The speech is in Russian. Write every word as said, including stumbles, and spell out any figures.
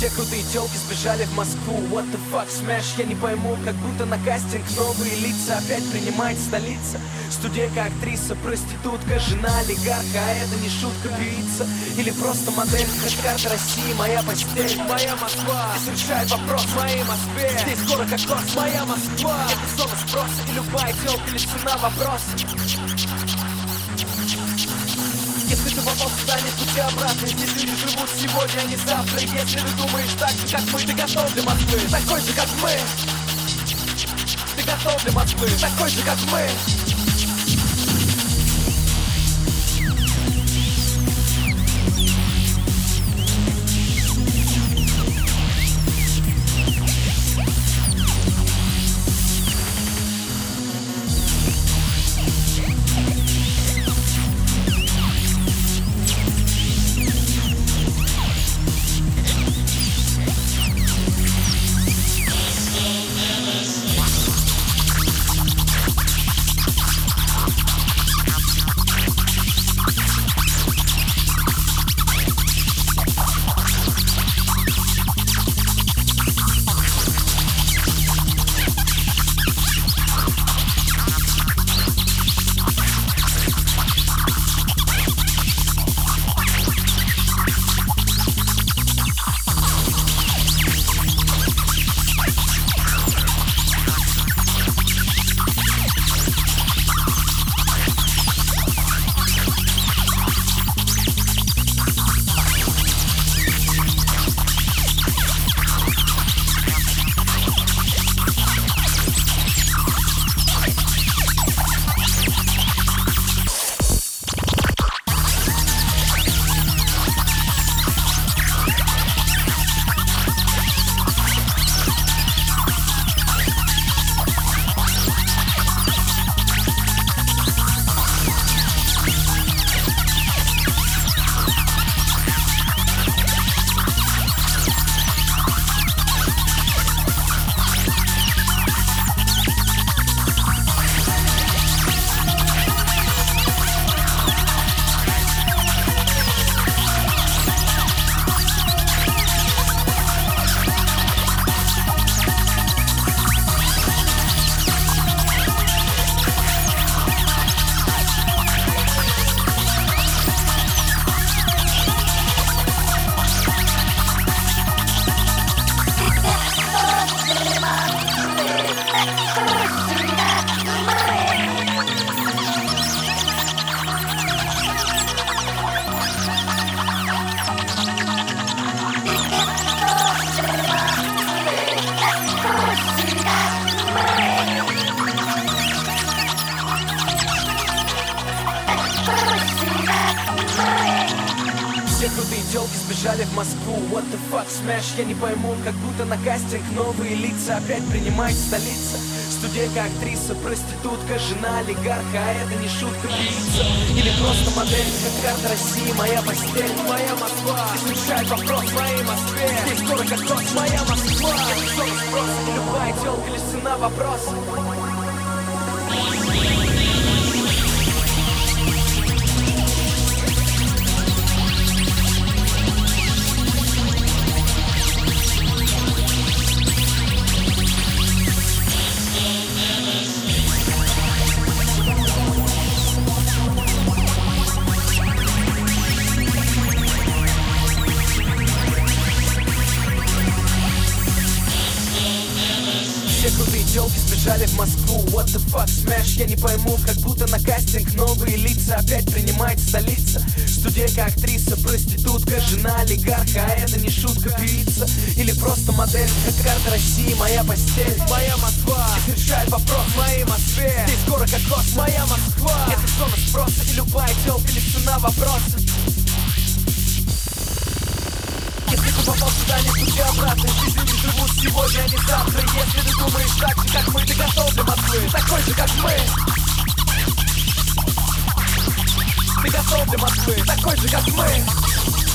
Все крутые тёлки сбежали в Москву. What the fuck, smash, я не пойму. Как будто на кастинг новые лица опять принимает столица. Студентка, актриса, проститутка, жена олигарха. А это не шутка, певица или просто модель. Карта России, моя постель, моя Москва. Здесь решает вопрос в моей Москве. Здесь скоро как кос, моя Москва. Это зона спроса, и любая тёлка лишь цена вопроса. Если ты попал сюда, нет пути обратно. Здесь люди живут сегодня, а не завтра. Если ты думаешь так же, как мы, ты готов для Москвы. Такой же, как мы. Ты готов для Москвы. Такой же, как мы. Все крутые тёлки сбежали в Москву. What the fuck, smash, я не пойму. Как будто на кастинг новые лица опять принимает столица. Студентка, актриса, проститутка, жена олигарха. А это не шутка, певица или просто модель. Как карта России, моя постель, моя Москва. Здесь решает вопрос в моей Москве. Здесь скоро как кос, моя Москва. Это зона спроса, и любая тёлка лишь цена вопроса. Все крутые тёлки сбежали в Москву. What the fuck, smash, я не пойму. Как будто на кастинг новые лица опять принимает столица. Студентка, актриса, проститутка, жена олигарха. А это не шутка, певица или просто модель. Как карта России, моя постель, моя Москва. Здесь решает вопрос в моей Москве. Здесь скоро как кос, моя Москва. Это зона спроса, и любая тёлка лишь цена вопроса. Если ты попал сюда, нет пути обратно. Здесь люди живут сегодня, а не завтра. Если ты думаешь так же, как мы, ты готов для Москвы. Такой же, как мы. Ты готов для Москвы. Такой же, как мы.